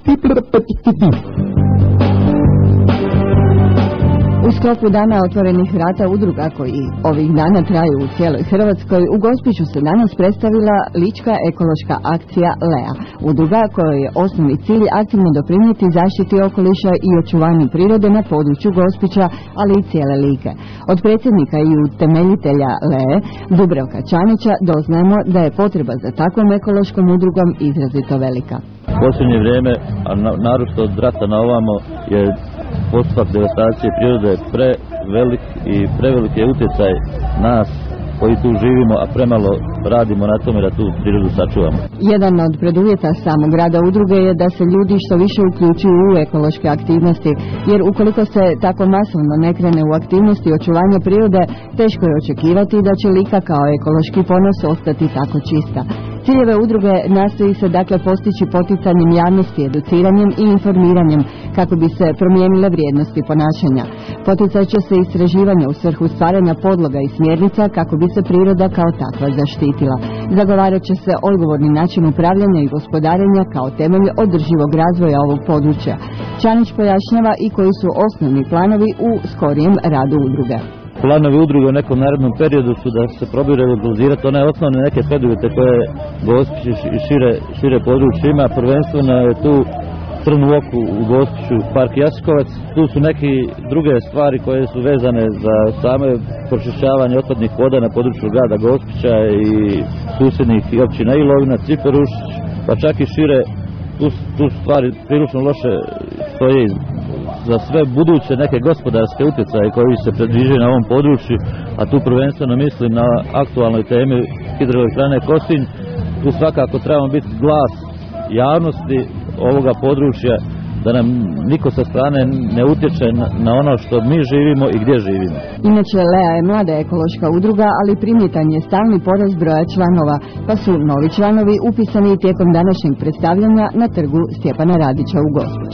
U sklopu Dana otvorenih vrata udruga koji ovih dana traju u cijeloj Hrvatskoj, u Gospiću se danas predstavila Lička ekološka akcija LEA, udruga kojoj je osnovni cilj aktivno doprinijeti zaštiti okoliša i očuvanju prirode na području Gospića, ali i cijele Like. Od predsjednika i utemeljitelja LEA, Dubravka Čanića, doznajemo da je potreba za takvom ekološkom udrugom izrazito velika. U posljednje vrijeme, a naročito od rata na ovamo, je postupak devastacije prirode prevelik i prevelik je utjecaj nas koji tu živimo, a premalo radimo na tome da tu prirodu sačuvamo. Jedan od preduvjeta samog rada udruge je da se ljudi što više uključuju u ekološke aktivnosti, jer ukoliko se tako masovno ne krene u aktivnosti očuvanja prirode, teško je očekivati da će Lika kao ekološki ponos ostati tako čista. Ciljeve udruge nastoji se dakle postići poticanjem javnosti, educiranjem i informiranjem kako bi se promijenile vrijednosti ponašanja. Poticat će se istraživanja u svrhu stvaranja podloga i smjernica kako bi se priroda kao takva zaštitila. Zagovarat će se odgovorni način upravljanja i gospodarenja kao temelj održivog razvoja ovog područja. Čanić pojašnjava i koji su osnovni planovi u skorijem radu udruge. Planovi udruge u nekom narednom periodu su da se probaju realizirati one osnovne neke preduvjete koje Gospić i šire područje ima. Prvenstveno je tu Crn u oku u Gospiću park Jasikovac. Tu su neke druge stvari koje su vezane za same pročišćavanje otpadnih voda na području grada Gospića i susjednih općina Ilovina, Ciperušić, pa čak i šire. Tu stvari prilično loše stoje za sve buduće neke gospodarske utjecaje koji se predviđaju na ovom području, a tu prvenstveno mislim na aktualnoj temi hidroelektrane Kosinj. Tu svakako trebamo biti glas javnosti ovoga područja, da nam niko sa strane ne utječe na ono što mi živimo i gdje živimo. Inače, LEA je mlada ekološka udruga, ali primjetan je stalni porast broja članova, pa su novi članovi upisani tijekom današnjeg predstavljanja na trgu Stjepana Radića u Gospiću.